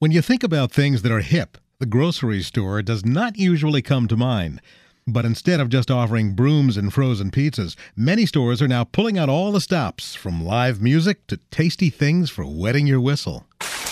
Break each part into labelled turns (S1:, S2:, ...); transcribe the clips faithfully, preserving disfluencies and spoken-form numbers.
S1: When you think about things that are hip, the grocery store does not usually come to mind. But instead of just offering brooms and frozen pizzas, many stores are now pulling out all the stops, from live music to tasty things for wetting your whistle.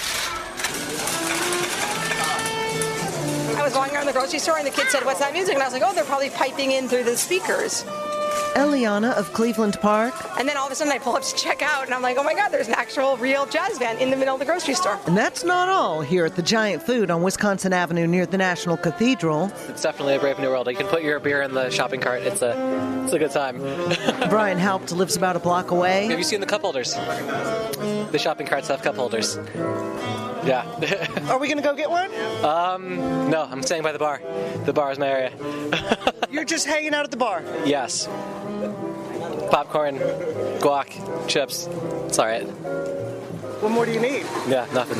S2: I was walking around the grocery store and the kid said, "What's that music?" And I was like, "Oh, they're probably piping in through the speakers."
S3: Eliana of Cleveland Park.
S2: And then all of a sudden I pull up to check out and I'm like, oh my God, there's an actual real jazz band in the middle of the grocery store.
S3: And that's not all here at the Giant Food on Wisconsin Avenue near the National Cathedral.
S4: It's definitely a brave new world. You can put your beer in the shopping cart. It's a it's a good time.
S3: Brian Haupt lives about a block away.
S4: Have you seen the cup holders? The shopping carts have cup holders. Yeah.
S3: Are we going to go get one?
S4: Um, no, I'm staying by the bar. The bar is my area.
S3: You're just hanging out at the bar?
S4: Yes. Popcorn, guac, chips. It's all right.
S3: What more do you need?
S4: Yeah, nothing.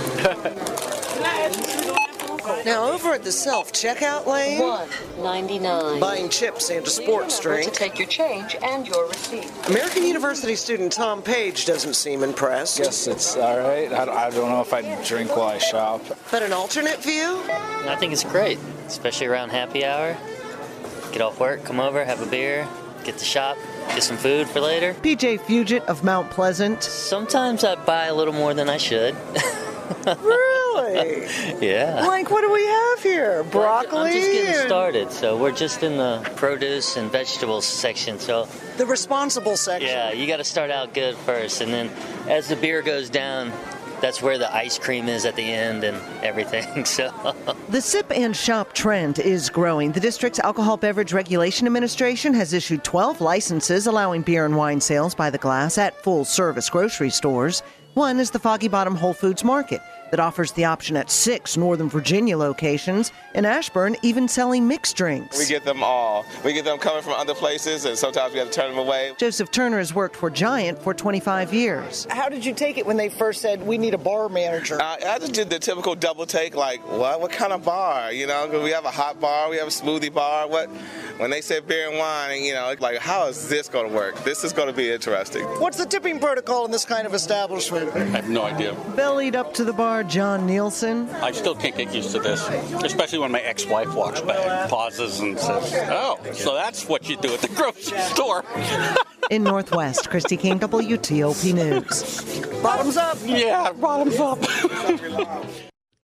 S3: Now, over at the self-checkout lane,
S5: one ninety-nine.
S3: buying chips and a sports drink.
S5: To take your change and your receipt.
S3: American University student Tom Page doesn't seem impressed.
S6: Yes, it's all right. I, I don't know if I'd drink while I shop.
S3: But an alternate view?
S7: I think it's great, especially around happy hour. Get off work, come over, have a beer, get to shop, get some food for later.
S3: P J Fugit of Mount Pleasant.
S7: Sometimes I buy a little more than I should.
S3: Really?
S7: Yeah.
S3: Like, what do we have here? Broccoli?
S7: I'm just getting
S3: and-
S7: started, so we're just in the produce and vegetables section. So
S3: The responsible section.
S7: yeah, you got to start out good first, and then as the beer goes down, that's where the ice cream is at the end and everything. So
S3: The sip and shop trend is growing. The district's Alcohol Beverage Regulation Administration has issued twelve licenses allowing beer and wine sales by the glass at full-service grocery stores. One is the Foggy Bottom Whole Foods Market that offers the option at six Northern Virginia locations, and Ashburn even selling mixed drinks.
S8: We get them all. We get them coming from other places, and sometimes we have to turn them away.
S3: Joseph Turner has worked for Giant for twenty-five years. How did you take it when they first said, we need a bar manager?
S8: Uh, I just did the typical double take, like, what? What kind of bar? You know, 'cause we have a hot bar, we have a smoothie bar. What? When they said beer and wine, you know, like, how is this going to work? This is going to be interesting.
S3: What's the tipping protocol in this kind of establishment?
S9: I have no idea.
S3: Bellied up to the bar, John Nielsen.
S9: I still can't get used to this, especially when my ex-wife walks by, pauses and says, oh, so that's what you do at the grocery store.
S3: In Northwest, Christy King, W T O P News. Bottoms up.
S9: Yeah, bottoms up.